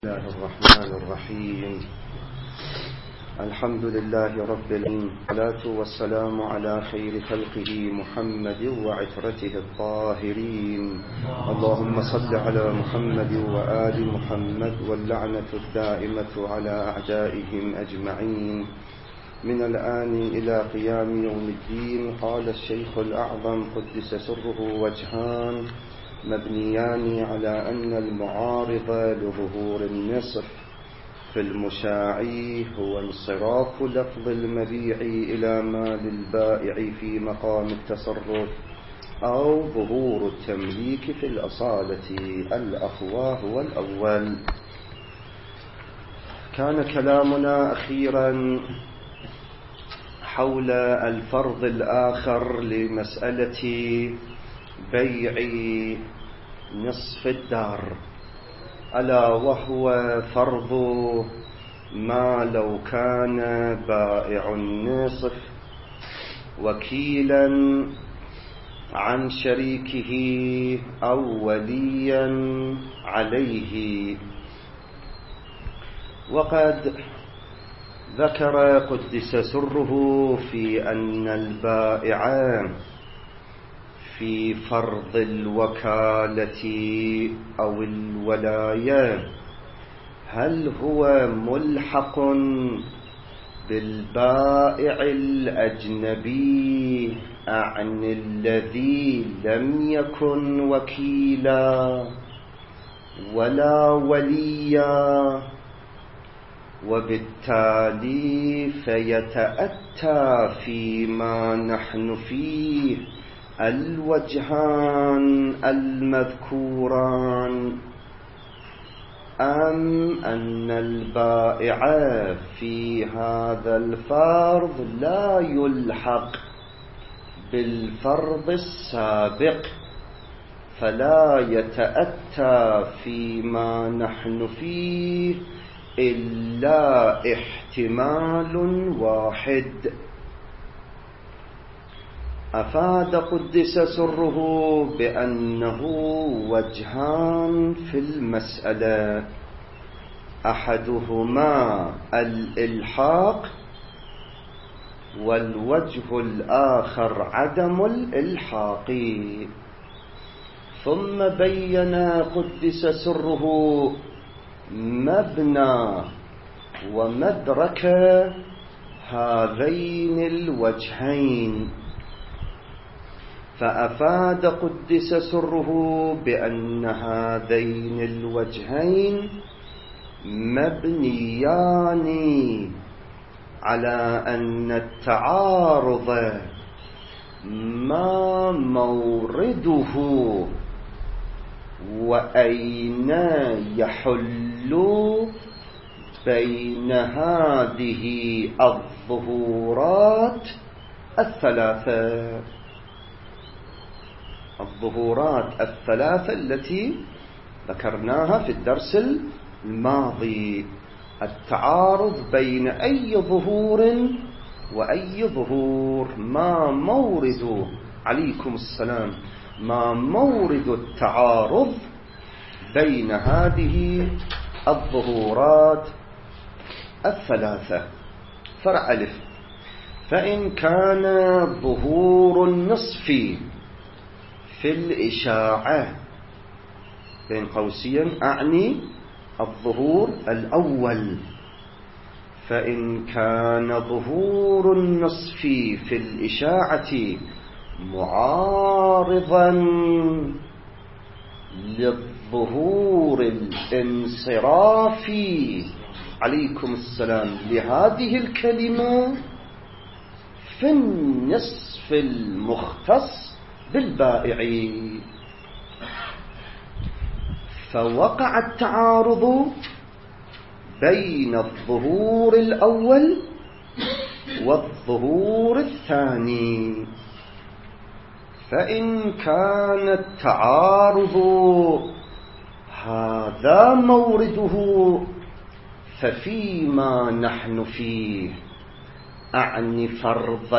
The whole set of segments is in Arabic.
الله الرحمن الرحيم. الحمد لله رب العالمين، والصلاة والسلام على خير خلقه محمد وعترته الطاهرين. اللهم صل على محمد وآل محمد، واللعنة الدائمة على أعدائهم أجمعين من الآن إلى قيام يوم الدين. قال الشيخ الأعظم قدس سره وجهان مبنيان على أن المعارض لظهور النصف في المشاعي هو انصراف لفظ المبيع إلى مال البائع في مقام التصرف، أو ظهور التمليك في الأصالة. الأخوة هو الأول. كان كلامنا أخيرا حول الفرض الآخر لمسألة بيع نصف الدار، ألا وهو فرض ما لو كان بائع النصف وكيلا عن شريكه أو وليا عليه. وقد ذكر قدس سره في أن البائع في فرض الوكالة أو الولاية هل هو ملحق بالبائع الأجنبي عن الذي لم يكن وكيلا ولا وليا، وبالتالي فيتأتى فيما نحن فيه الوجهان المذكوران، أم أن البائع في هذا الفرض لا يلحق بالفرض السابق، فلا يتأتى فيما نحن فيه إلا احتمال واحد. أفاد قدس سره بأنه وجهان في المسألة، أحدهما الإلحاق، والوجه الآخر عدم الإلحاق. ثم بين قدس سره مبنى ومدرك هذين الوجهين، فأفاد قدس سره بأن هذين الوجهين مبنيان على أن التعارض ما مورده وأين يحل بين هذه الظهورات الثلاثة. الظهورات الثلاثة التي ذكرناها في الدرس الماضي، التعارض بين أي ظهور وأي ظهور، ما مورد عليكم السلام ما مورد التعارض بين هذه الظهورات الثلاثة. فرع ألف: فإن كان ظهور النصف في الإشاعة، بين قوسين أعني الظهور الأول، فإن كان ظهور النصف في الإشاعة معارضا للظهور الانصرافي عليكم السلام لهذه الكلمة في النصف المختص بالبائع، فوقع التعارض بين الظهور الأول والظهور الثاني. فإن كان التعارض هذا مورده ففيما نحن فيه، أعني فرض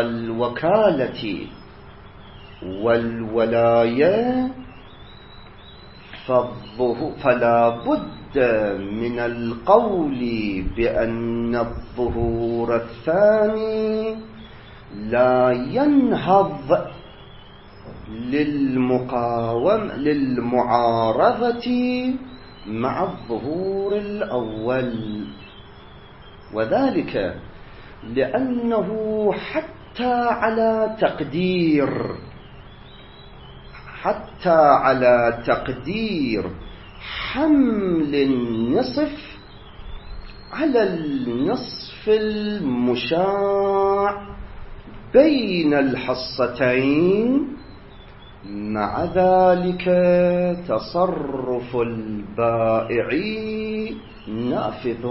الوكالة والولاية، فلا بد من القول بأن الظهور الثاني لا ينهض للمعارضة مع الظهور الأول، وذلك لأنه حتى على تقدير حمل النصف على النصف المشاع بين الحصتين، مع ذلك تصرف البائع نافذ.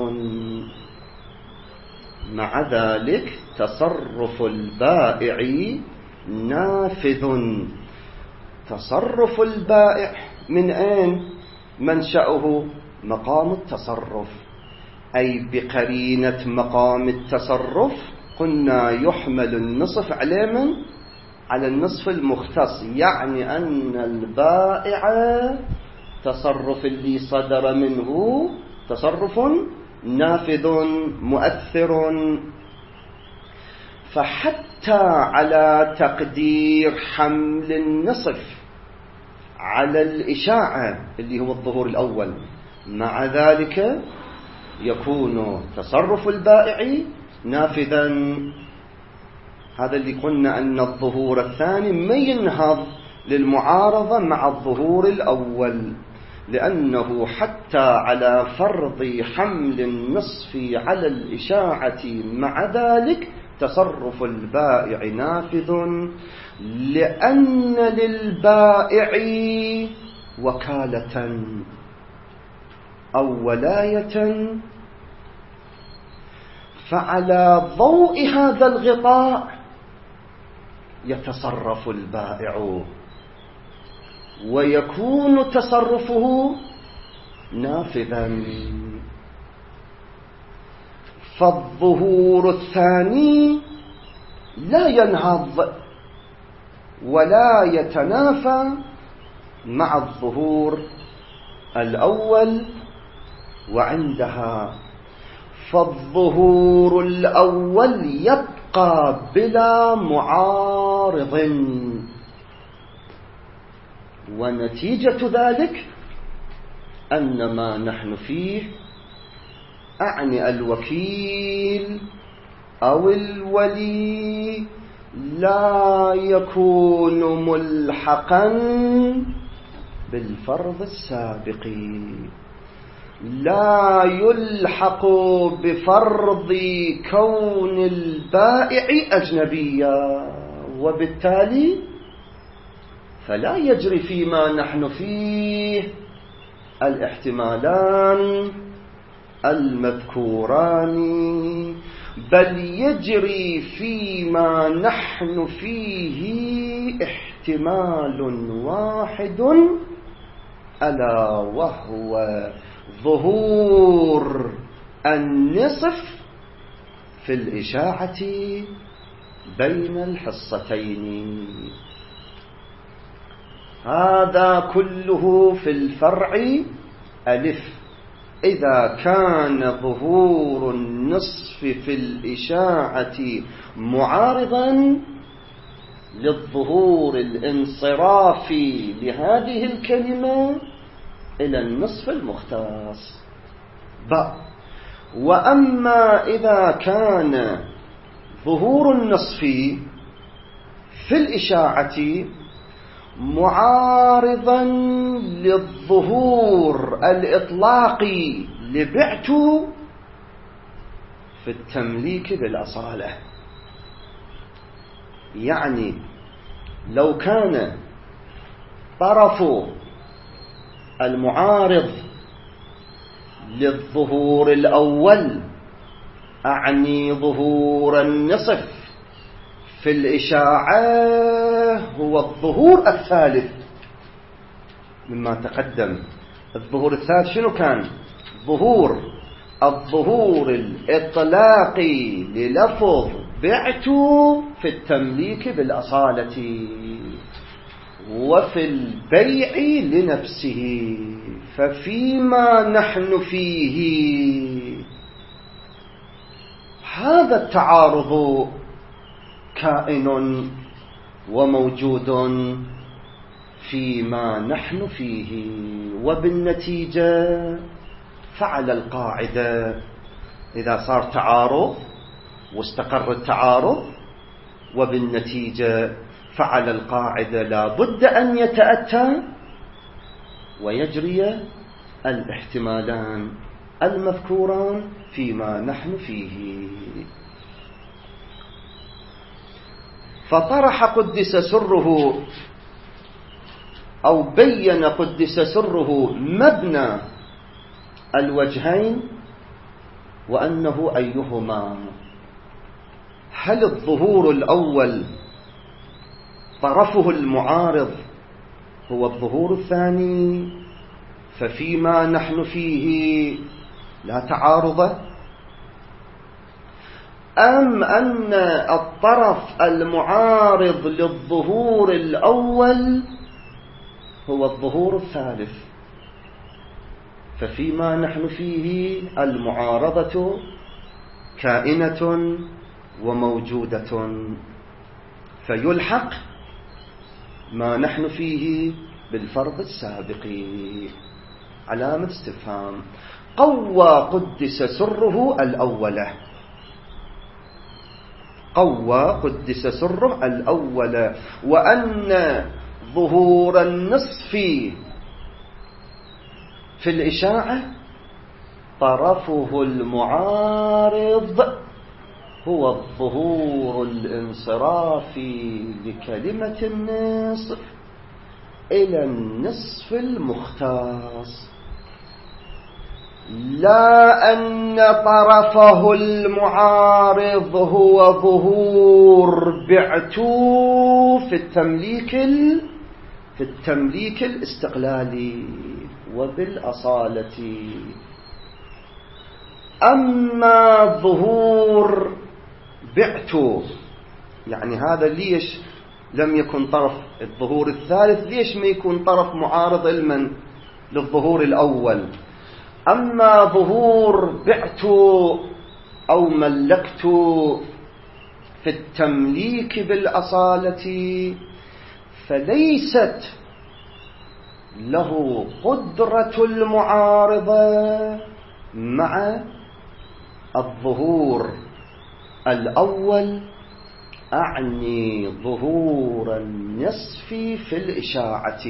مع ذلك تصرف البائع نافذ. تصرف البائع من أين منشأه؟ مقام التصرف، أي بقرينة مقام التصرف قلنا يحمل النصف على من؟ على النصف المختص، يعني أن البائع تصرف اللي صدر منه تصرف نافذ مؤثر. فحتى على تقدير حمل النصف على الإشاعة اللي هو الظهور الأول، مع ذلك يكون تصرف البائع نافذا. هذا اللي قلنا أن الظهور الثاني ما ينهض للمعارضة مع الظهور الأول، لأنه حتى على فرض حمل النصف على الإشاعة مع ذلك تصرف البائع نافذ، لأن للبائع وكالة أو ولاية. فعلى ضوء هذا الغطاء يتصرف البائع ويكون تصرفه نافذا. فالظهور الثاني لا ينهض ولا يتنافى مع الظهور الأول، وعندها فالظهور الأول يبقى بلا معارض. ونتيجة ذلك أن ما نحن فيه، أعني الوكيل أو الولي، لا يكون ملحقا بالفرض السابق، لا يلحق بفرض كون البائع أجنبيا، وبالتالي فلا يجري فيما نحن فيه الاحتمالان المذكوران، بل يجري فيما نحن فيه احتمال واحد، ألا وهو ظهور النصف في الإشاعة بين الحصتين. هذا كله في الفرع ألف. إذا كان ظهور النصف في الإشاعة معارضا للظهور الانصرافي لهذه الكلمة إلى النصف المختص. وأما إذا كان ظهور النصف في الإشاعة معارضا للظهور الإطلاقي لبعت في التمليك بالأصالة، يعني لو كان طرف المعارض للظهور الأول، أعني ظهور النصف في الإشاعة، هو الظهور الثالث مما تقدم. الظهور الثالث شنو كان؟ الظهور الإطلاقي للفظ بعت في التمليك بالأصالة وفي البيع لنفسه. ففيما نحن فيه هذا التعارض كائن وموجود فيما نحن فيه، وبالنتيجة فعل القاعدة. إذا صار تعارض واستقر التعارض وبالنتيجة فعل القاعدة، لا بد أن يتأتى ويجري الاحتمالان المذكوران فيما نحن فيه. فطرح قدس سره أو بين قدس سره مبنى الوجهين، وأنه أيهما؟ هل الظهور الأول طرفه المعارض هو الظهور الثاني ففيما نحن فيه لا تعارض، أم أن الطرف المعارض للظهور الأول هو الظهور الثالث ففيما نحن فيه المعارضة كائنة وموجودة، فيلحق ما نحن فيه بالفرض السابق. علامة استفهام. قوى قدس سره الأولى، قوى قدس سره الأولى، وأن ظهور النصف في الإشاعة طرفه المعارض هو الظهور الانصرافي لكلمة النصف إلى النصف المختص، لا أن طرفه المعارض هو ظهور بعتو في التمليك الاستقلالي وبالأصالة. أما ظهور بعتو، يعني هذا ليش لم يكن طرف الظهور الثالث؟ ليش ما يكون طرف معارض علما للظهور الأول؟ أما ظهور بعتو أو ملكتو في التمليك بالأصالة فليست له قدرة المعارضة مع الظهور الأول، أعني ظهور النصف في الإشاعة.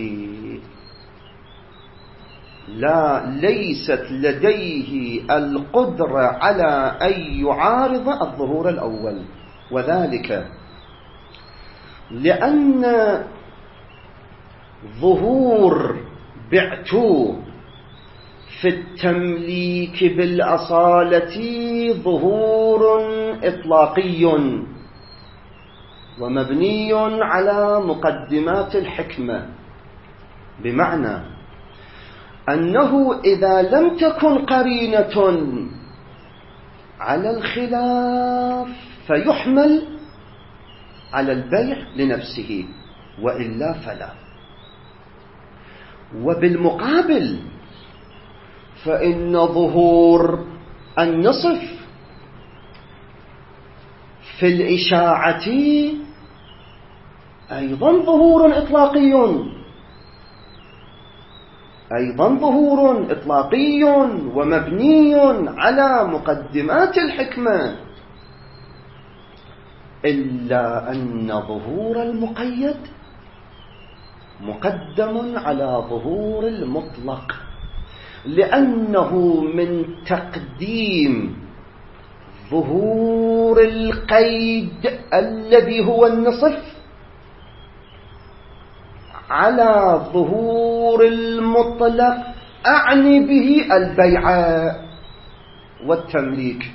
لا، ليست لديه القدرة على أن يعارض الظهور الأول، وذلك لأن ظهور بعتو في التمليك بالأصالة ظهور إطلاقي ومبني على مقدمات الحكمة، بمعنى أنه إذا لم تكن قرينة على الخلاف فيحمل على البيع لنفسه، وإلا فلا. وبالمقابل فإن ظهور النصف في الإشاعة أيضا ظهور إطلاقي ومبني على مقدمات الحكمة، إلا أن ظهور المقيد مقدم على ظهور المطلق، لأنه من تقديم ظهور القيد الذي هو النصف على ظهور المطلق، أعني به البيع والتمليك.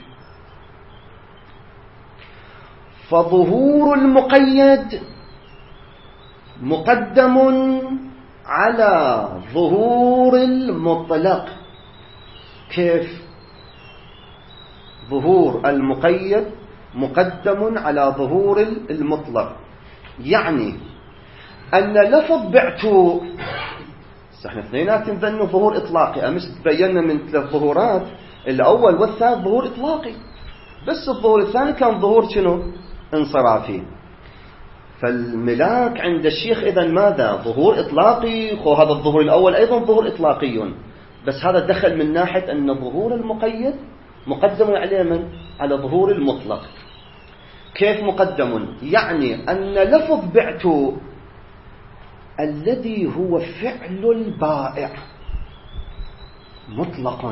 فظهور المقيد مقدم على ظهور المطلق. كيف؟ ظهور المقيد مقدم على ظهور المطلق، يعني أن لفظ بعتو بس احنا اثنيناتهم ظنوا ظهور إطلاقي. أمس تبينا من 3 ظهورات، الأول والثالث ظهور إطلاقي، بس الظهور الثاني كان ظهور شنو؟ انصرافي. فالملاك عند الشيخ إذن ماذا؟ ظهور إطلاقي. هذا الظهور الأول أيضا ظهور إطلاقي، بس هذا دخل من ناحية أن ظهور المقيد مقدم عليه من؟ على ظهور المطلق. كيف مقدم؟ يعني أن لفظ بعت الذي هو فعل البائع مطلق،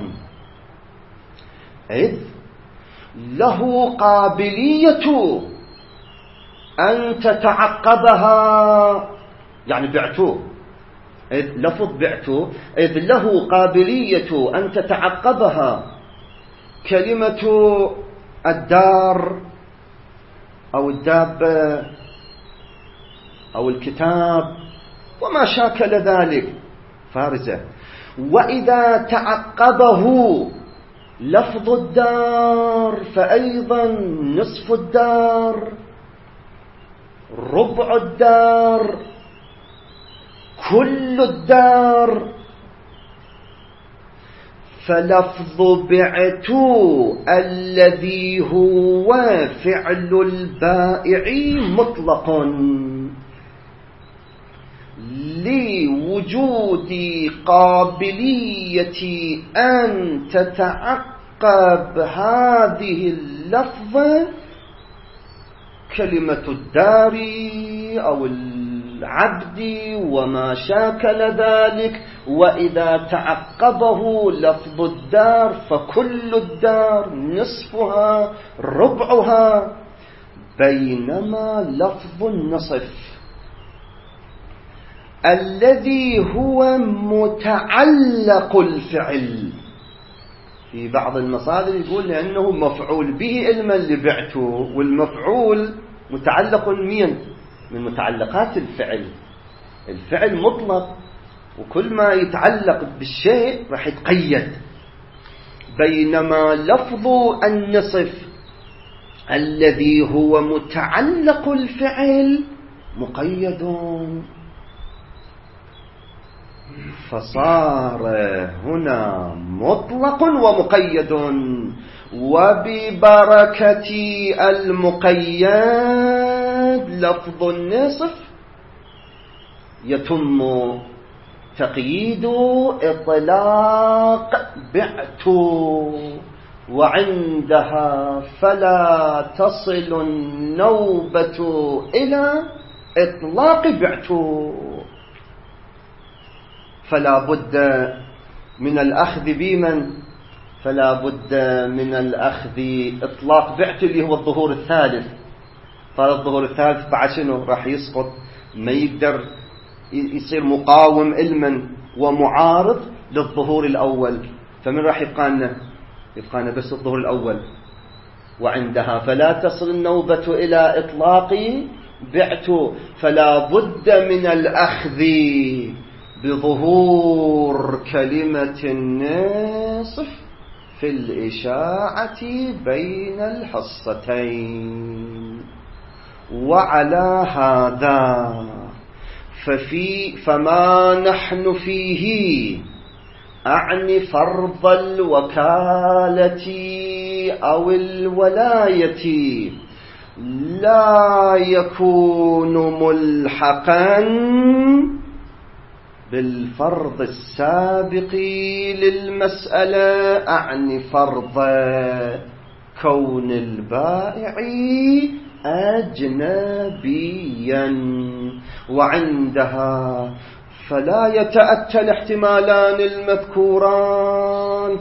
إذ له قابلية أن تتعقبها، يعني بعتو، إذ لفظ بعتو إذ له قابلية أن تتعقبها كلمة الدار أو الدابة أو الكتاب وما شاكل ذلك فارزة. وإذا تعقبه لفظ الدار فأيضا نصف الدار، ربع الدار، كل الدار. فلفظ بعت الذي هو فعل البائع مطلق لوجود قابلية أن تتعقب هذه اللفظة كلمة الدار أو العبد وما شاكل ذلك. وإذا تعقبه لفظ الدار فكل الدار، نصفها، ربعها. بينما لفظ النصف الذي هو متعلق الفعل، في بعض المصادر يقول لأنه مفعول به علما لبعته، والمفعول متعلق من متعلقات الفعل. الفعل مطلق، وكل ما يتعلق بالشيء راح يتقيد. بينما لفظ النصف الذي هو متعلق الفعل مقيد، فصار هنا مطلق ومقيد. وببركة المقيد لفظ النصف يتم تقييد إطلاق بعت، وعندها فلا تصل النوبة إلى إطلاق بعت. فلا بد من الأخذ بمن؟ فلا بد من الأخذ إطلاق بعت اللي هو الظهور الثالث. فالظهور الثالث بعد شنو؟ راح يسقط، ما يقدر يصير مقاوم علما ومعارض للظهور الأول. فمن راح يبقى لنا؟ يبقى لنا بس الظهور الأول. وعندها فلا تصل النوبة إلى إطلاق بعت، فلا بد من الأخذ بظهور كلمة النصف في الإشاعة بين الحصتين. وعلى هذا فما نحن فيه، أعني فرض الوكالة أو الولاية، لا يكون ملحقا بالفرض السابق للمسألة، أعني فرض كون البائع أجنبيا. وعندها فلا يتأتى الاحتمالان المذكوران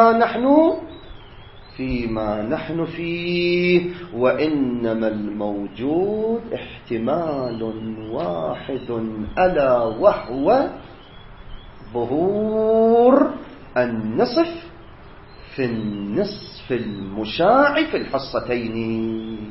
فيما نحن فيه، وإنما الموجود احتمال واحد، ألا وهو ظهور النصف في النصف المشاع في الحصتين.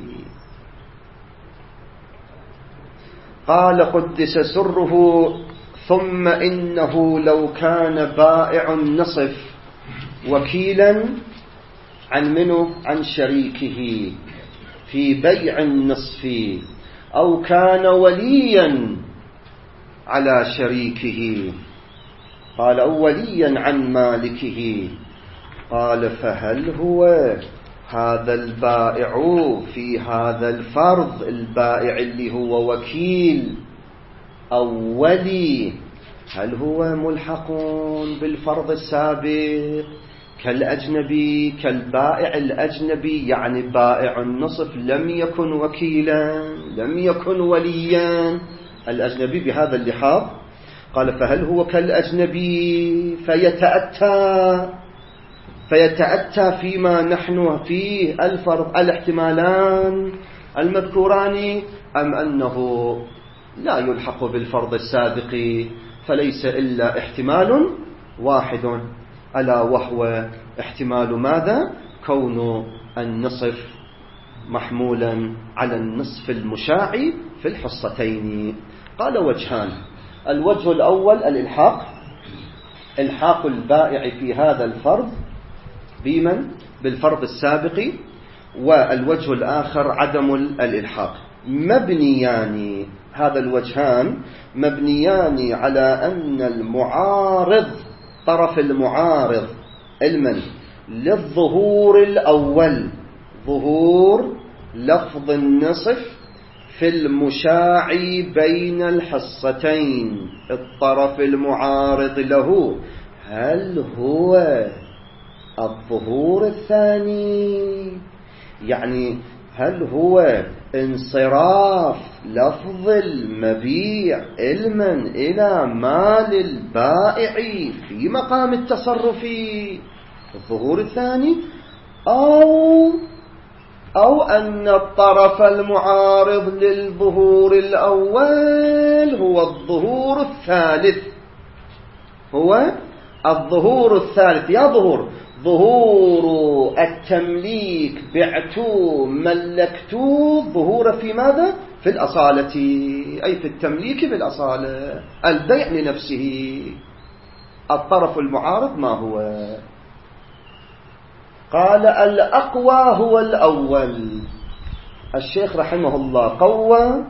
قال قدس سره: ثم إنه لو كان بائع النصف وكيلا عن منه؟ عن شريكه في بيع النصف، أو كان وليا على شريكه قال أوليا عن مالكه. قال فهل هو هذا البائع في هذا الفرض، البائع اللي هو وكيل أولي، هل هو ملحق بالفرض السابق كالأجنبي، كالبائع الأجنبي؟ يعني بائع النصف لم يكن وكيلا، لم يكن وليا، الأجنبي بهذا اللحاظ. قال فهل هو كالأجنبي فيتأتى فيما نحن فيه الفرض الاحتمالان المذكوران، أم أنه لا يلحق بالفرض السابق فليس إلا احتمال واحد، ألا وهو احتمال ماذا؟ كون النصف محمولا على النصف المشاع في الحصتين. قال وجهان: الوجه الأول الحاق البائع في هذا الفرض بمن؟ بالفرض السابق. والوجه الآخر عدم الإلحاق. مبنيان، هذا الوجهان مبنيان على أن المعارض، طرف المعارض المن للظهور الأول، ظهور لفظ النصف في المشاع بين الحصتين، الطرف المعارض له هل هو الظهور الثاني؟ يعني هل هو انصراف لفظ المبيع علما إلى مال البائع في مقام التصرف، الظهور الثاني، أو أن الطرف المعارض للظهور الأول هو الظهور الثالث، هو الظهور الثالث. يا ظهور التمليك، بعتو ملكتو، ظهور في ماذا؟ في الأصالة، أي في التمليك بالأصالة، البيع لنفسه. الطرف المعارض ما هو؟ قال الأقوى هو الأول. الشيخ رحمه الله قوى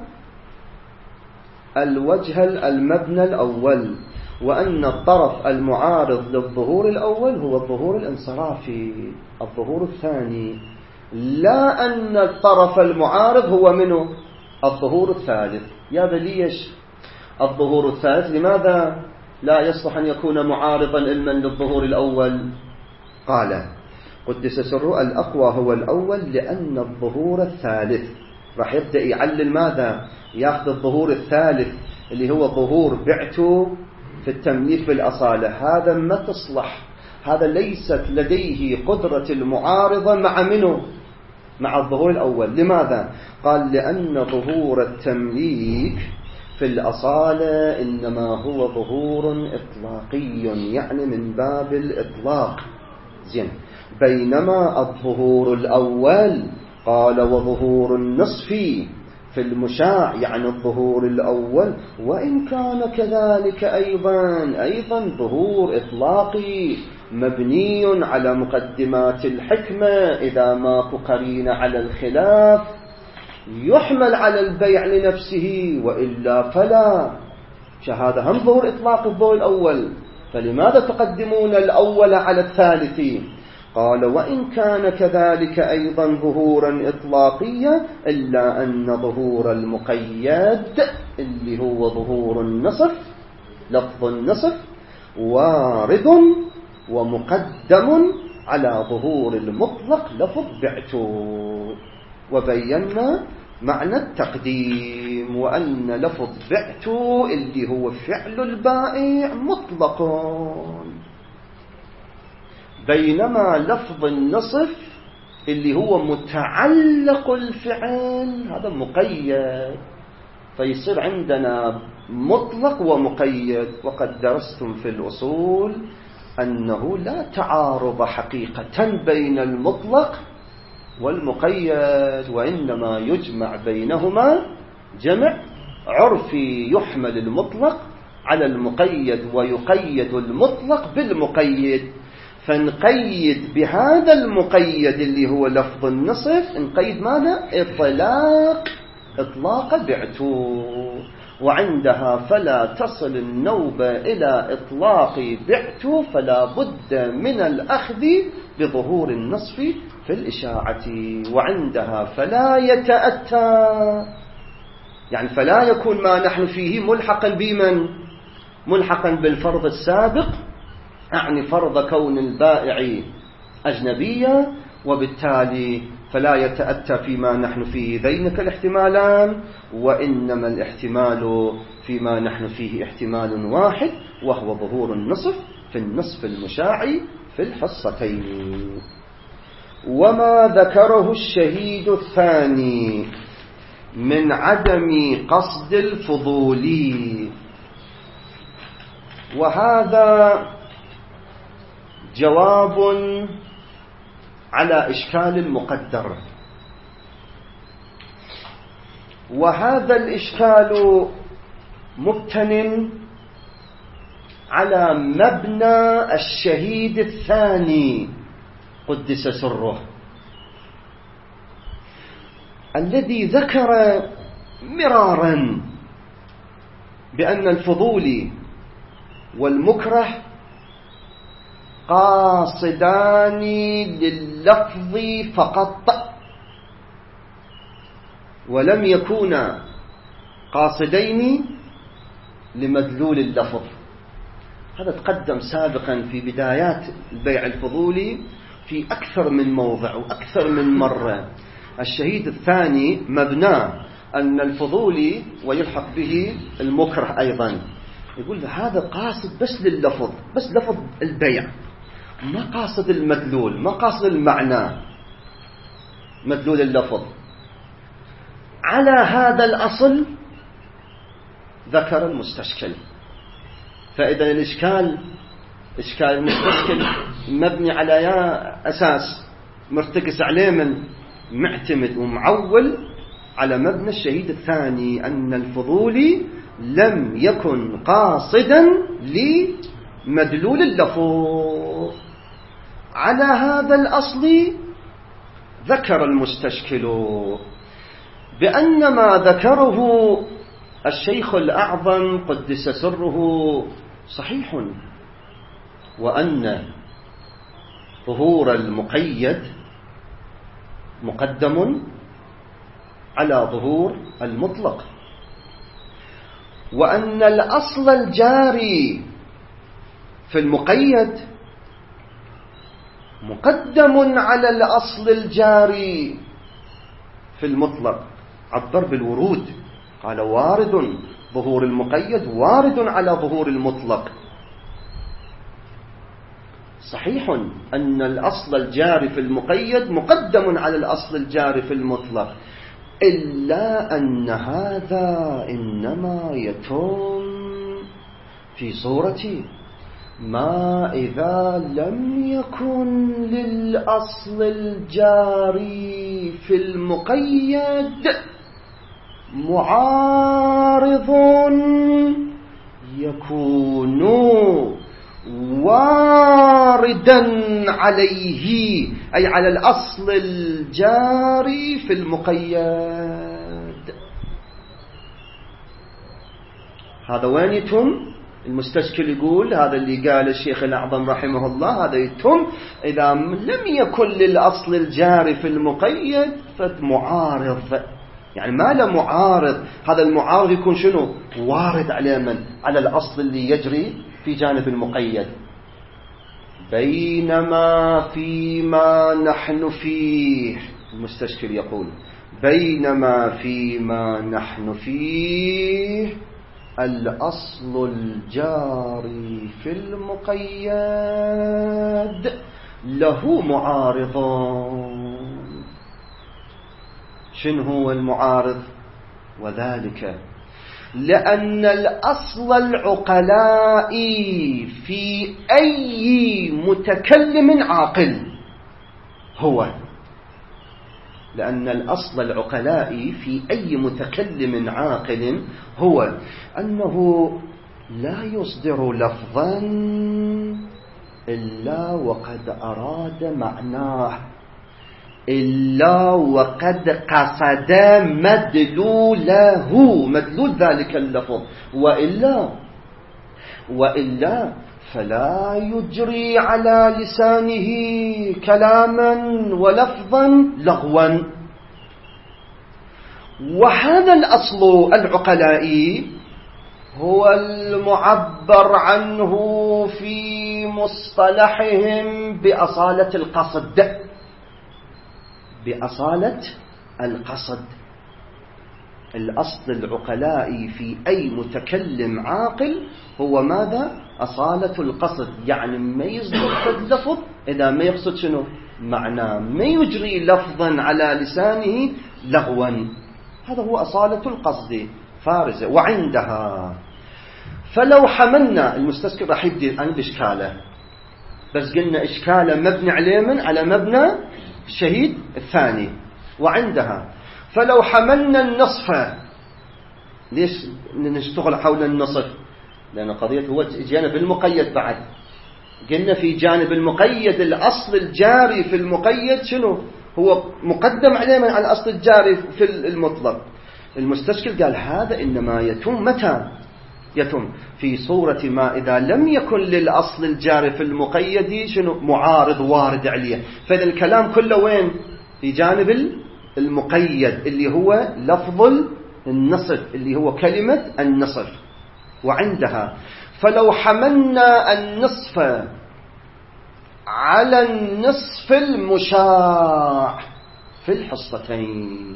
الوجه المبنى الأول، وأن الطرف المعارض للظهور الأول هو الظهور الانصرافي، الظهور الثاني، لا أن الطرف المعارض هو منه الظهور الثالث. يا ليش الظهور الثالث؟ لماذا لا يصلح أن يكون معارضا علما للظهور الأول؟ قال قدس سره الأقوى هو الأول لأن الظهور الثالث راح يبدأ يعلل ماذا؟ يأخذ الظهور الثالث اللي هو ظهور بعته في التمليك بالأصالة، هذا ما تصلح، هذا ليست لديه قدرة المعارضة مع منه؟ مع الظهور الأول. لماذا؟ قال لأن ظهور التمليك في الأصالة إنما هو ظهور إطلاقي، يعني من باب الإطلاق، زين. بينما الظهور الأول قال وظهور النصف في المشاع، يعني الظهور الأول وإن كان كذلك أيضا ظهور إطلاقي مبني على مقدمات الحكمة، إذا ماكو قرينة على الخلاف يحمل على البيع لنفسه، وإلا فلا. شهادة هم ظهور إطلاق الظهور الأول، فلماذا تقدمون الأول على الثالث؟ قال وإن كان كذلك أيضا ظهورا إطلاقيا، إلا أن ظهور المقيد اللي هو ظهور النصف، لفظ النصف، وارد ومقدم على ظهور المطلق لفظ بعته. وبينا معنى التقديم، وأن لفظ بعته اللي هو فعل البائع مطلق، بينما لفظ النصف اللي هو متعلق الفعل هذا مقيد، فيصير عندنا مطلق ومقيد. وقد درستم في الأصول أنه لا تعارض حقيقة بين المطلق والمقيد، وإنما يجمع بينهما جمع عرفي، يحمل المطلق على المقيد ويقيد المطلق بالمقيد، فنقيد بهذا المقيد اللي هو لفظ النصف، نقيد ماذا؟ إطلاق بعته. وعندها فلا تصل النوبة إلى إطلاق بعت، فلا بد من الأخذ بظهور النصف في الإشاعة. وعندها فلا يتأتى، يعني فلا يكون ما نحن فيه ملحقا بمن؟ ملحقا بالفرض السابق، يعني فرض كون البائع أجنبيا، وبالتالي فلا يتأتى فيما نحن فيه ذينك الاحتمالان، وإنما الاحتمال فيما نحن فيه احتمال واحد، وهو ظهور النصف في النصف المشاع في الحصتين. وما ذكره الشهيد الثاني من عدم قصد الفضولي، وهذا جواب على إشكال مقدر، وهذا الإشكال مبتن على مبنى الشهيد الثاني قدس سره، الذي ذكر مرارا بأن الفضولي والمكره قاصدان لللفظ فقط، ولم يكونا قاصدين لمدلول اللفظ. هذا تقدم سابقا في بدايات البيع الفضولي في أكثر من موضع وأكثر من مرة. الشهيد الثاني مبناه أن الفضولي ويلحق به المكره أيضا، يقول هذا قاصد بس لللفظ، بس لفظ البيع، ما قاصد المدلول، ما قاصد المعنى، مدلول اللفظ. على هذا الأصل ذكر المستشكل. فإذا الإشكال إشكال المستشكل مبني على أساس مرتكز عليه من معتمد ومعول على مبنى الشهيد الثاني، أن الفضولي لم يكن قاصدا لمدلول اللفظ. على هذا الأصل ذكر المستشكل بأن ما ذكره الشيخ الأعظم قدس سره صحيح، وأن ظهور المقيد مقدم على ظهور المطلق، وأن الأصل الجاري في المقيد مقدم على الأصل الجاري في المطلق. عبر بالورود، قال وارد ظهور المقيد وارد على ظهور المطلق. صحيح أن الأصل الجاري في المقيد مقدم على الأصل الجاري في المطلق، إلا أن هذا إنما يتم في صورة ما إذا لم يكن للأصل الجاري في المقيد معارض يكون واردا عليه، أي على الأصل الجاري في المقيد. هذا وين يتم؟ المستشكل يقول هذا اللي قال الشيخ الأعظم رحمه الله، هذا يتم إذا لم يكن للأصل الجاري في المقيد فمعارض، يعني ما له معارض. هذا المعارض يكون شنو؟ وارد على من؟ على الأصل اللي يجري في جانب المقيد. بينما فيما نحن فيه، المستشكل يقول بينما فيما نحن فيه الأصل الجاري في المقيد له معارضون. شنو هو المعارض؟ وذلك لأن الأصل العقلاء في أي متكلم عاقل هو، لأن الأصل العقلاء في أي متكلم عاقل هو أنه لا يصدر لفظا إلا وقد أراد معناه، إلا وقد قصد مدلوله، مدلول ذلك اللفظ، وإلا فلا يجري على لسانه كلاما ولفظا لغوا. وهذا الأصل العقلائي هو المعبر عنه في مصطلحهم بأصالة القصد، بأصالة القصد. الأصل العقلائي في أي متكلم عاقل هو ماذا؟ أصالة القصد، يعني ما يصدق لفظ إذا ما يقصد شنو؟ معناه، ما يجري لفظا على لسانه لغوا. هذا هو أصالة القصد فارزة. وعندها فلو حملنا، المستذكر راح يبدي عن بإشكاله، بس قلنا إشكاله مبني عليه من على مبنى الشهيد الثاني. وعندها فلو حملنا النصف، ليش نشتغل حول النصف؟ لأن قضية هو جانب المقيد. بعد قلنا في جانب المقيد الأصل الجاري في المقيد شنو؟ هو مقدم عليه من على الأصل الجاري في المطلق. المستشكل قال هذا إنما يتم متى؟ يتم في صورة ما إذا لم يكن للأصل الجاري في المقيد شنو؟ معارض وارد عليه. فإذا الكلام كله وين؟ في جانب المقيد اللي هو لفظ النصف، اللي هو كلمة النصف. وعندها فلو حملنا النصف على النصف المشاع في الحصتين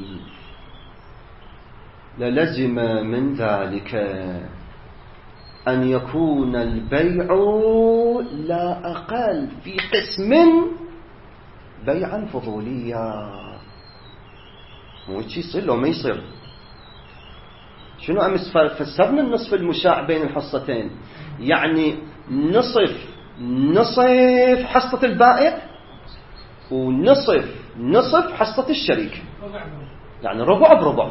للزم من ذلك أن يكون البيع لا أقل في قسم بيعا فضوليا. مو يصير لو ما يصير. شنو أمس فسرنا النصف المشاع بين الحصتين؟ يعني نصف حصة البائع ونصف حصة الشريك، يعني ربع بربع.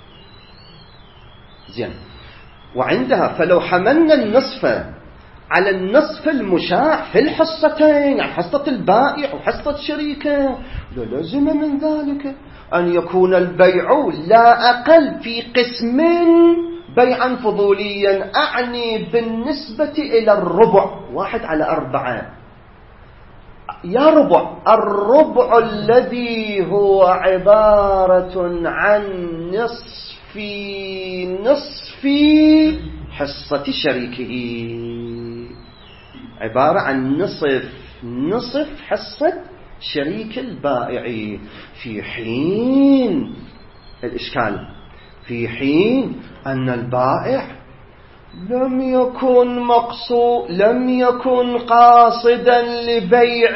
زين. وعندها فلو حملنا النصف على النصف المشاع في الحصتين، يعني حصة البائع وحصة الشريك، لازم من ذلك أن يكون البيع لا أقل في قسم بيعا فضوليا، أعني بالنسبة إلى الربع 1/4. يا ربع، الربع الذي هو عبارة عن نصف حصة شريكه، عبارة عن نصف حصة شريك البائع. في حين الإشكال في حين أن البائع لم يكن قاصدا لبيع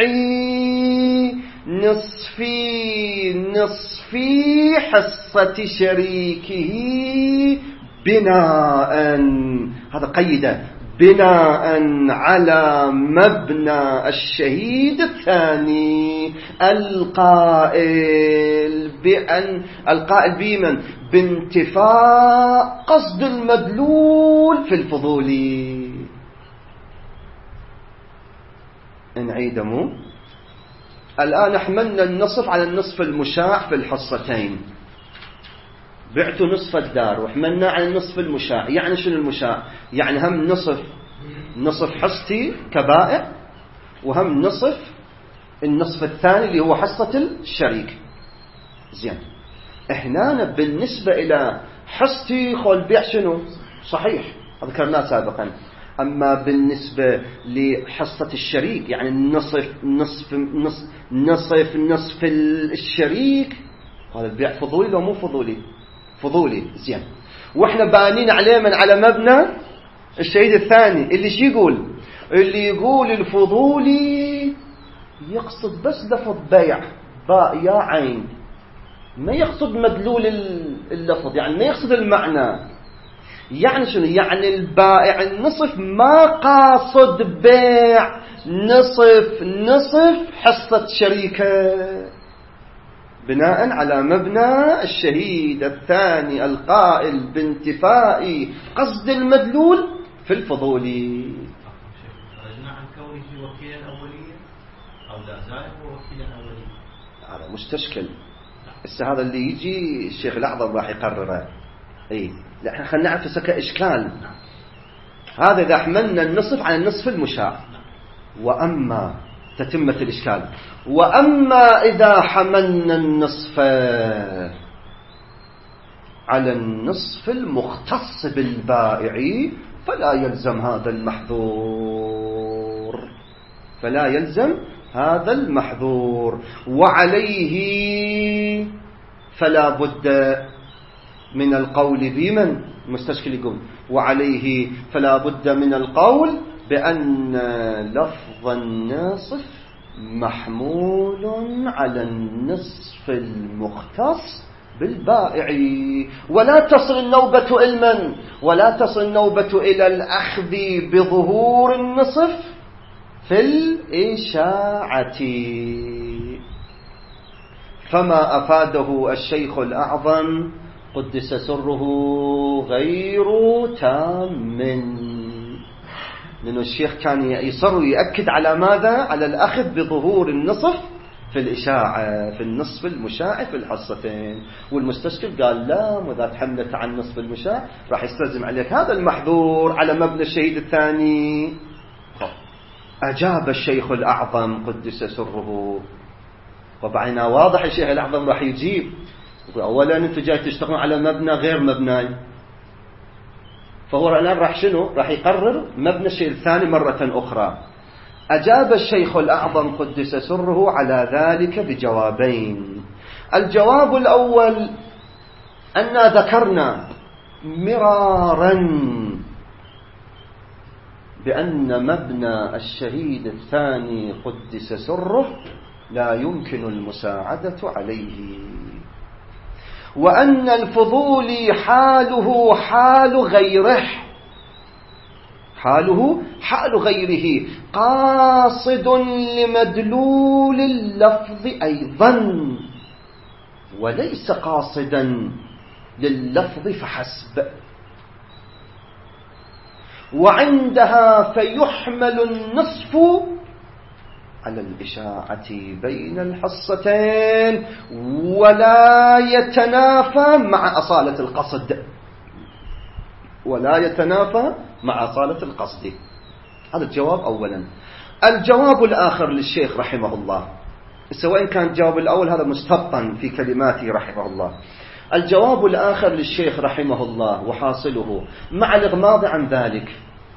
نصف حصة شريكه بناء، هذا قيده، بناء على مبنى الشهيد الثاني القائل بمن؟ بانتفاء قصد المدلول في الفضولي. نعيد الآن حملنا النصف على النصف المشاع في الحصتين، بعت نصف الدار وحملنا على النصف المشاع. يعني شنو المشاع؟ يعني هم نصف حصتي كبائع، وهم النصف الثاني اللي هو حصة الشريك. زين. هنا بالنسبة إلى حصتي خل بيع شنو؟ صحيح، ذكرناه سابقا. أما بالنسبة لحصة الشريك، يعني نصف الشريك، هذا البيع فضولي لو مو فضولي؟ فضولي. زين. واحنا بانين عليه من على مبنى الشهيد الثاني اللي شو يقول؟ اللي يقول الفضولي يقصد بس لفظ بيع، باء يا عين، ما يقصد مدلول اللفظ، يعني ما يقصد المعنى. يعني شنو؟ يعني البائع النصف ما قاصد بيع نصف حصة شريكه، بناء على مبنى الشهيد الثاني القائل بانتفاء قصد المدلول في الفضولي. رجعنا عن كونه وكيلا أوليا أو لا زال هو وكيلا أوليا؟ هذا مستشكل. هذا اللي يجي الشيخ الأعظم راح يقرره. لا خلينا نعرف كإشكال. هذا إذا حملنا النصف على النصف المشاع. وأما تتمة الإشكال، وأما إذا حملنا النصف على النصف المختص بالبائع فلا يلزم هذا المحذور، فلا يلزم هذا المحذور. وعليه فلا بد من القول بمن المستشكل يقول وعليه فلا بد من القول بأن لفظ الناصف محمول على النصف المختص بالبائع، ولا تصل النوبة إلمن، ولا تصل النوبة إلى الأخذ بظهور النصف في الإشاعة. فما أفاده الشيخ الأعظم قدس سره غير تام، لأن الشيخ كان يصر ويأكد على ماذا؟ على الأخذ بظهور النصف في الإشاعة، في النصف المشاع في الحصتين. والمستشكل قال لا، وإذا تحملت عن النصف المشاع راح يستلزم عليك هذا المحذور على مبنى الشهيد الثاني. أجاب الشيخ الأعظم قدس سره، وبعدين واضح الشيخ الأعظم راح يجيب. أولا أنتم جاي تشتغلون على مبنى غير مبناي، فهو الآن راح شنو؟ راح يقرر مبنى الشيء الثاني مرة أخرى. أجاب الشيخ الأعظم قدس سره على ذلك بجوابين. الجواب الأول أننا ذكرنا مرارا بأن مبنى الشهيد الثاني قدس سره لا يمكن المساعدة عليه، وأن الفضولي حاله حال غيره، حاله حال غيره قاصد لمدلول اللفظ أيضا وليس قاصدا لللفظ فحسب، وعندها فيحمل النصف على الإشاعة بين الحصتين ولا يتنافى مع أصالة القصد، ولا يتنافى مع أصالة القصد. هذا الجواب أولا. الجواب الآخر للشيخ رحمه الله، سواء كان الجواب الأول هذا مستبطن في كلماته رحمه الله، الجواب الآخر للشيخ رحمه الله وحاصله مع الإغماض عن ذلك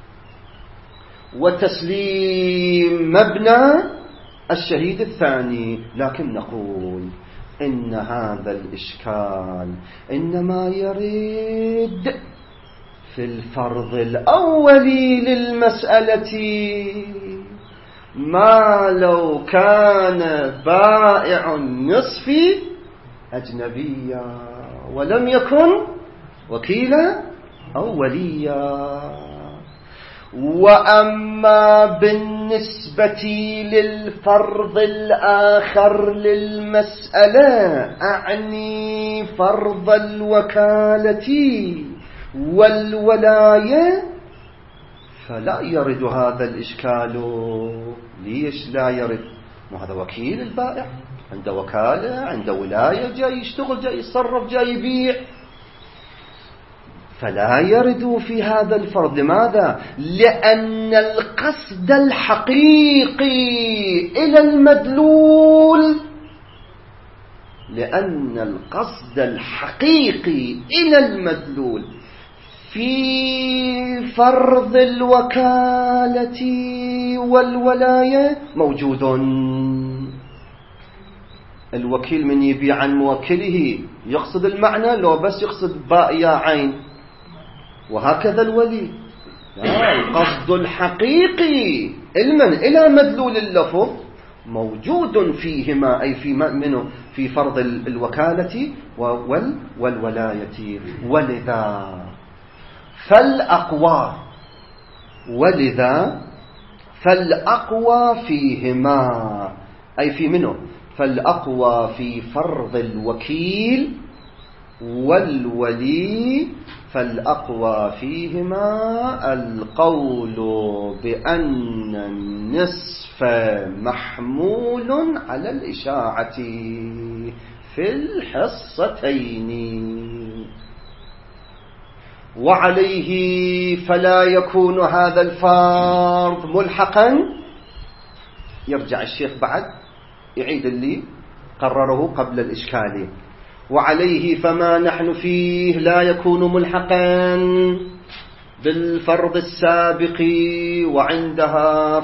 وتسليم مبنى الشهيد الثاني، لكن نقول إن هذا الإشكال إنما يرد في الفرض الأولي للمسألة، ما لو كان بائع النصف أجنبيا ولم يكن وكيلا أوليا. وأما بالنسبة للفرض الآخر للمسألة، أعني فرض الوكالة والولاية، فلا يرد هذا الإشكال. ليش لا يرد؟ ما هذا وكيل البائع، عنده وكالة، عنده ولاية، جاي يشتغل، جاي يتصرف، جاي يبيع، فلا يرد في هذا الفرض. لماذا؟ لأن القصد الحقيقي إلى المدلول، لأن القصد الحقيقي إلى المدلول في فرض الوكالة والولاية موجود. الوكيل من يبيع عن موكله يقصد المعنى، لو بس يقصد بائع عين، وهكذا الولي. القصد الحقيقي إلى مدلول اللفظ موجود فيهما، أي في منه في فرض الوكالة والولاية. ولذا فالأقوى فيهما، أي في منه، فالأقوى في فرض الوكيل والولي فالأقوى فيهما القول بأن النصف محمول على الإشاعة في الحصتين، وعليه فلا يكون هذا الفرض ملحقا. يرجع الشيخ بعد يعيد اللي قرره قبل الإشكال. وعليه فما نحن فيه لا يكون ملحقا بالفرض السابق، وعندها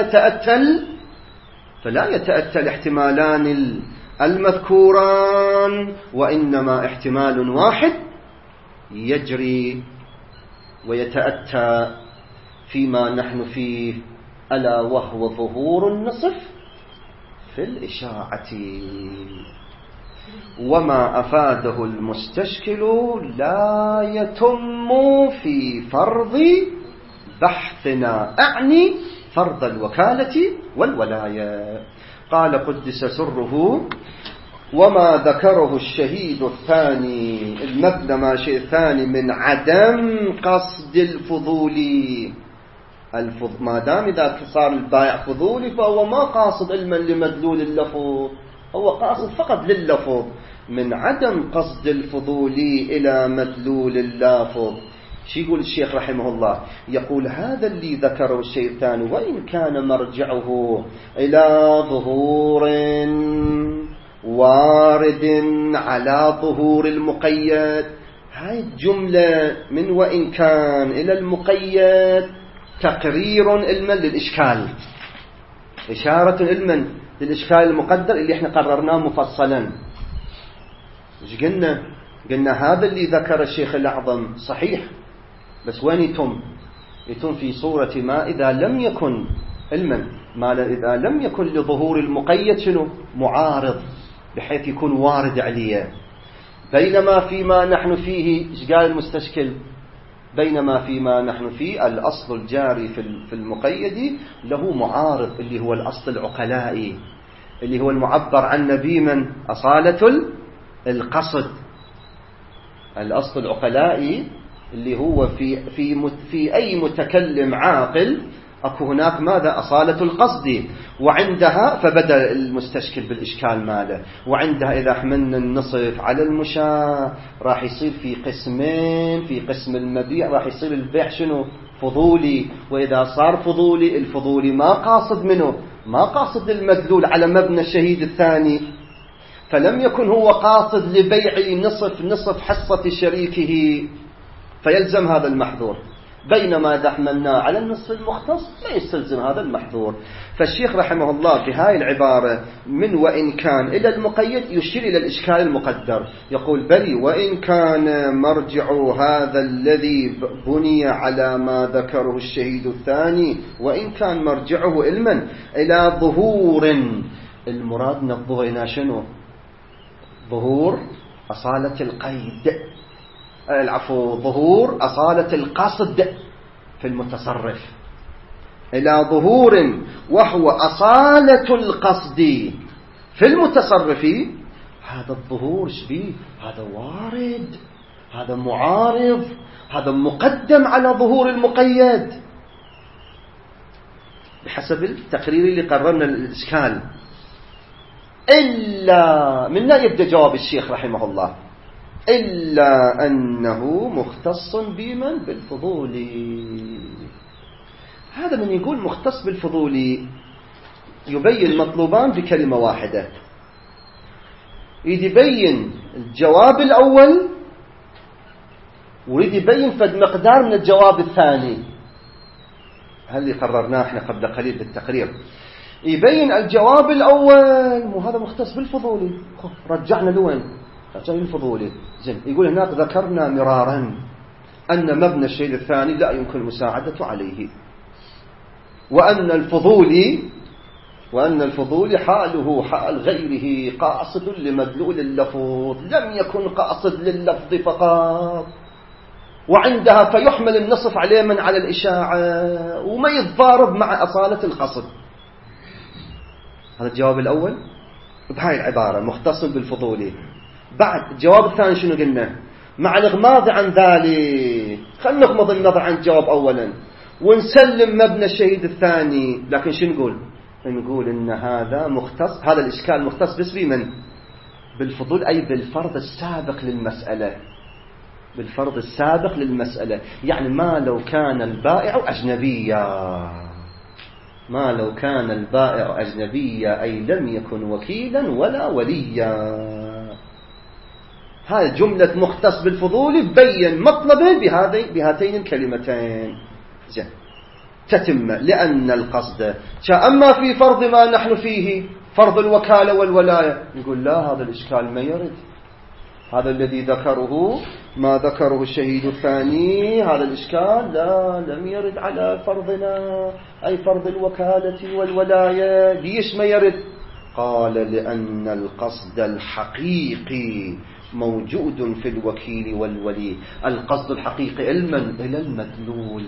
فلا يتأتى الاحتمالان المذكوران، وإنما احتمال واحد يجري ويتأتى فيما نحن فيه، ألا وهو ظهور النصف في الإشاعة. وما أفاده المستشكل لا يتم في فرض بحثنا، أعني فرض الوكالة والولاية. قال قدس سره: وما ذكره الشهيد الثاني، المبنى ماشي الثاني، من عدم قصد الفضولي. ما دام إذا صار البائع فضولي فهو ما قاصد علما لمدلول اللفظ، هو قاصد فقط لللفظ، من عدم قصد الفضولي إلى مدلول اللافظ. شو يقول الشيخ رحمه الله؟ يقول هذا اللي ذكره الشيء الثاني وإن كان مرجعه إلى ظهور وارد على ظهور المقيد، هاي الجملة من وإن كان إلى المقيد تقرير علما للإشكال، إشارة علما للإشكال المقدر اللي احنا قررناه مفصلا. ايش قلنا هذا اللي ذكر الشيخ الأعظم صحيح، بس وين يتم في صورة ما إذا لم يكن علما، ما إذا لم يكن لظهور المقيد شنو معارض بحيث يكون وارد عليه. بينما فيما نحن فيه ايش قال المستشكل؟ بينما فيما نحن فيه الأصل الجاري في المقيد له معارض اللي هو الأصل العقلائي، اللي هو المعبر عنه بمن أصالة القصد. الأصل العقلائي اللي هو في أي متكلم عاقل أكو هناك ماذا؟ أصالة القصد. وعندها فبدأ المستشكل بالإشكال ماله، وعندها إذا حملنا النصف على المشاع راح يصير في قسمين، في قسم المبيع راح يصير البيع شنو؟ فضولي. وإذا صار فضولي، الفضولي ما قاصد منه، ما قاصد المدلول على مبنى الشهيد الثاني، فلم يكن هو قاصد لبيع نصف حصة شريكه، فيلزم هذا المحظور. بينما إذا حملناه على النصف المختص لا يستلزم هذا المحظور. فالشيخ رحمه الله في هاي العبارة من وإن كان إلى المقيد يشير إلى الإشكال المقدر، يقول بل وإن كان مرجع هذا الذي بني على ما ذكره الشهيد الثاني، وإن كان مرجعه علما إلى ظهور، المراد من الظهور هنا شنو؟ ظهور أصالة القيد، ظهور أصالة القصد في المتصرف، إلى ظهور وهو أصالة القصد في المتصرف. هذا الظهور شبيه، هذا وارد، هذا معارض، هذا مقدم على ظهور المقيد بحسب التقرير اللي قررنا الإشكال. إلا من لا يبدأ جواب الشيخ رحمه الله، إلا أنه مختص بمن؟ بالفضول. هذا من يقول مختص بالفضول يبين مطلوبان بكلمة واحدة، يبين الجواب الأول ويريد يبين فد مقدار من الجواب الثاني. هل اللي قررناه احنا قبل قليل بالتقرير؟ يبين الجواب الأول مو هذا مختص بالفضولي، رجعنا لوين؟ رجعنا للفضولي. زين، يقول هناك ذكرنا مرارا أن مبنى الشيء الثاني لا يمكن المساعدة عليه، وأن الفضولي حاله حال غيره قاصد لمدلول اللفظ، لم يكن قاصد لللفظ فقط، وعندها فيحمل النصف عليه من على الإشاعة وما يتضارب مع أصالة القصد. هذا الجواب الأول بهاي العبارة، مختص بالفضولي. بعد الجواب الثاني شنو قلنا؟ مع الإغماض عن ذلك خلنا نغمض النظر عن الجواب أولا ونسلم مبنى الشهيد الثاني. لكن شنو نقول؟ نقول إن هذا مختص، هذا الإشكال مختص بس بمن؟ بالفضول، أي بالفرض السابق للمسألة، بالفرض السابق للمسألة. يعني ما لو كان البائع أجنبيا، ما لو كان البائع أجنبيا أي لم يكن وكيلا ولا وليا. هذه جملة مختص بالفضول بين مطلبه بهاتين الكلمتين. زين تتم، لأن القصد أما في فرض ما نحن فيه فرض الوكالة والولاية نقول لا، هذا الإشكال ما يرد. هذا الذي ذكره ما ذكره الشهيد الثاني، هذا الإشكال لا لم يرد على فرضنا أي فرض الوكالة والولاية. ليش ما يرد؟ قال لأن القصد الحقيقي موجود في الوكيل والولي. القصد الحقيقي إلى المدلول.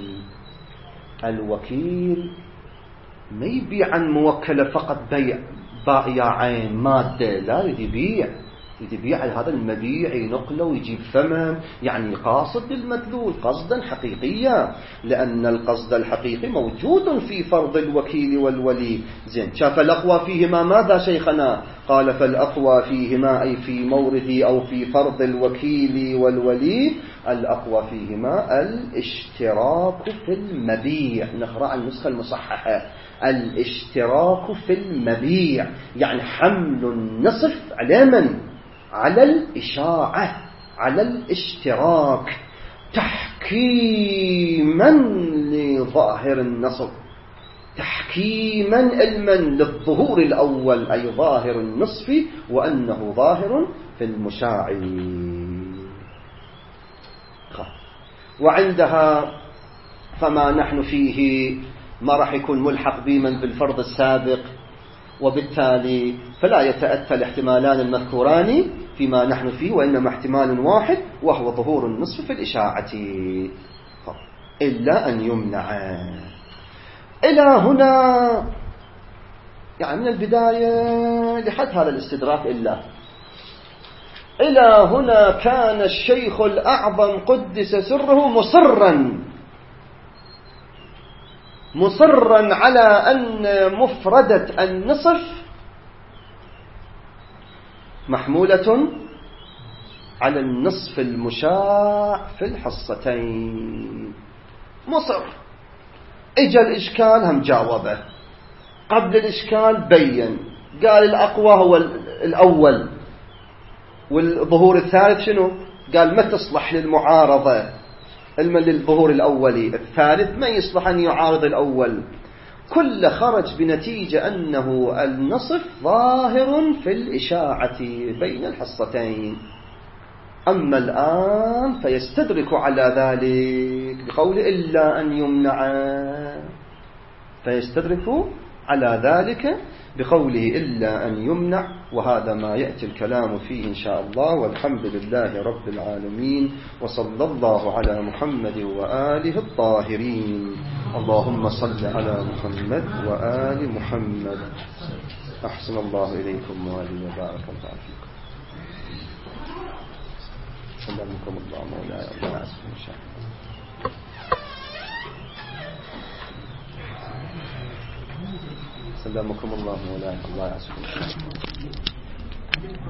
الوكيل ما يبيع عن موكلة فقط بائع عين مادة، لا يبيع هذا المبيع ينقله ويجيب ثمن، يعني قاصد للمدلول قصدا حقيقيا، لأن القصد الحقيقي موجود في فرض الوكيل والولي. زين شاف الأقوى فيهما ماذا شيخنا؟ قال فالأقوى فيهما أي في مورد أو في فرض الوكيل والولي الأقوى فيهما الاشتراك في المبيع. نقرأ النسخة المصححة، الاشتراك في المبيع يعني حمل النصف على من؟ على الإشاعة، على الاشتراك، تحكيما لظاهر النصب، تحكيما علما للظهور الأول أي ظاهر النصف وأنه ظاهر في المشاع. وعندها فما نحن فيه ما راح يكون ملحق بمن بالفرض السابق، وبالتالي فلا يتأتى الاحتمالان المذكوران فيما نحن فيه، وإنما احتمال واحد وهو ظهور النصف في الإشاعة إلا أن يمنع. إلى هنا يعني من البداية لحد هذا الاستدراك إلى هنا كان الشيخ الأعظم قدس سره مصرا على أن مفردة النصف محمولة على النصف المشاع في الحصتين. مصر. اجى الإشكال هم جاوبه، قبل الإشكال بين، قال الأقوى هو الأول والظهور الثالث شنو؟ قال ما تصلح للمعارضة للظهور الأولي، الثالث ما يصلح أن يعارض الأول. كل خرج بنتيجة أنه النصف ظاهر في الإشاعة بين الحصتين. أما الآن فيستدرك على ذلك بقول إلا أن يمنع، فيستدرك على ذلك بقوله إلا أن يمنع، وهذا ما يأتي الكلام فيه إن شاء الله. والحمد لله رب العالمين، وصلى الله على محمد وآله الطاهرين. اللهم صل على محمد وآل محمد. أحسن الله إليكم وآله وبارك الله فيكم. سلامكم الله مولاي، الله يعزكم إن شاء الله. سلامكم الله مولاي، الله يعزكم.